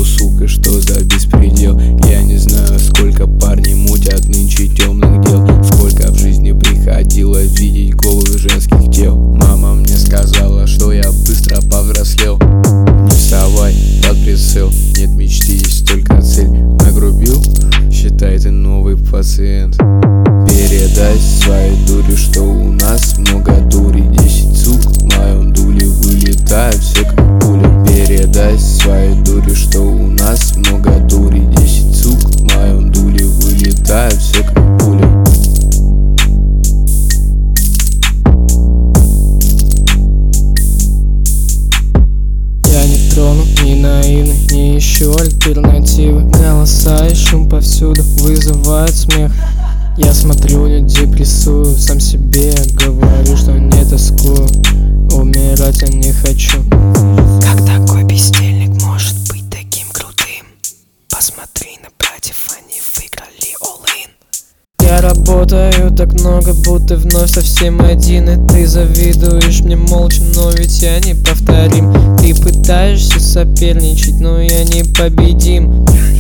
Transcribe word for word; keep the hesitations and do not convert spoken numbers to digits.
сука, что за беспредел? Я не знаю, сколько парней мутят нынче темных дел, сколько в жизни приходилось видеть голых женских тел. Мама мне сказала, что я быстро повзрослел. Не вставай под прицел, нет мечты, есть только цель. Нагрубил? Считай, ты новый пациент. Передай своей дуре, что у нас много дури. Десять сук в моем дуле вылетают все как пули. Передай своей дуре, что у нас много дури. Десять сук в моем дуле вылетают все как пули. Я не тронут, не наивный, не ищу альтернативы. Голоса и шум повсюду вызывают смех. Я смотрю, не депрессую, сам себе говорю, что не тоскую. Умирать я не хочу. Как такой бездельник может быть таким крутым? Посмотри на братьев, они выиграли all-in. Я работаю так много, будто вновь совсем один. И ты завидуешь мне молча, но ведь я не повторим. Ты пытаешься соперничать, но я не победим.